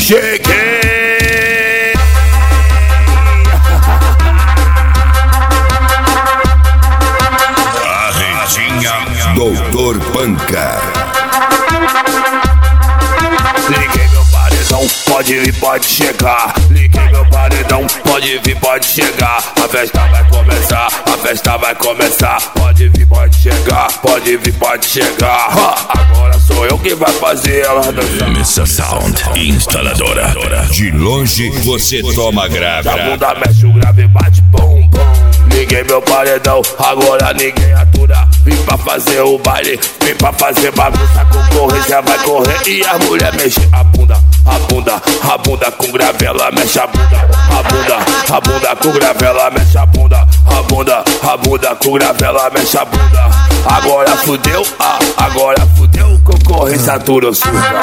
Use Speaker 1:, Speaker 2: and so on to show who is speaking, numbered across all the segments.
Speaker 1: Cheguei.
Speaker 2: A Retinha Doutor Panca.
Speaker 1: Liguei meu paredão, pode vir, pode chegar. Liguei meu paredão, pode vir, pode chegar. A festa vai começar, a festa vai começar. Pode vir, pode chegar, pode vir, pode chegar. Agora sou eu que vai fazer ela dançar.
Speaker 2: Missa Sound Instaladora. De longe você toma grave.
Speaker 1: A bunda mexe o grave, bate bom, bom. Liguei meu paredão, agora ninguém atura. Vim pra fazer o baile, vim pra fazer bagunça. A concorrência vai correr e a mulher mexe a bunda. A bunda, a bunda com gravela, mexe a bunda. A bunda com gravela, mexe a bunda. A bunda com gravela, mexe a bunda. Agora fudeu, concorrência atura, surda.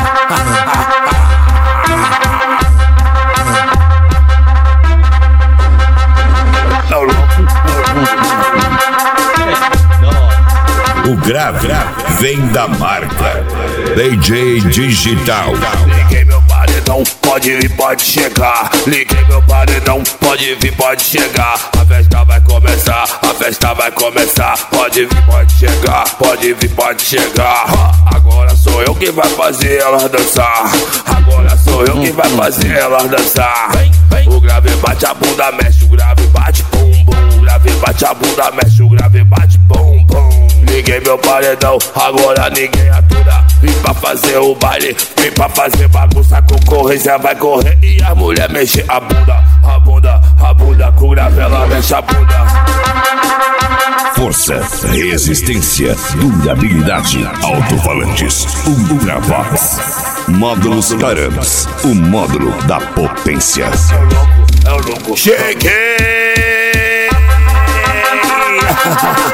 Speaker 2: O grave vem da marca DJ Digital.
Speaker 1: Liguei meu paredão, pode vir, pode chegar. Liguei meu paredão, pode vir, pode chegar. A festa vai começar, a festa vai começar. Pode vir, pode chegar, pode vir, pode chegar. Agora sou eu que vai fazer ela dançar. Agora sou eu que vai fazer ela dançar. O grave bate a bunda, mexe o grave, bate bum bum. O grave bate a bunda, mexe o grave, bate bum bum. Liguei meu paredão, agora ninguém atura. Vim pra fazer o baile, vim pra fazer bagunça. A concorrência vai correr e a mulher mexe a bunda. A bunda com gravela, mexe a bunda.
Speaker 2: Força, resistência, durabilidade, alto-falantes, Ultravox. Módulos Taranos, o módulo da potência.
Speaker 1: É o louco. Cheguei.